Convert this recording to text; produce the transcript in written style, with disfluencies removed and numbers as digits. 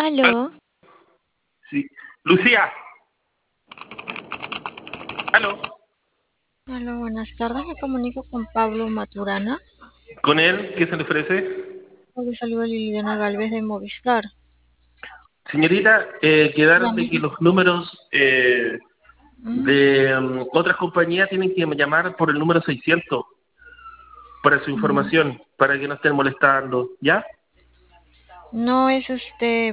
Aló, Sí. Lucía. Aló. aló, buenas tardes. Me comunico con Pablo Maturana. ¿Con él? ¿Qué se le ofrece? Le saluda Liliana Galvez de Movistar. Señorita, quedaron de que Dígame. los números Mm, de otras compañías tienen que llamar por el número 600 para su mm. información, para que no estén molestando, ¿ya? No es usted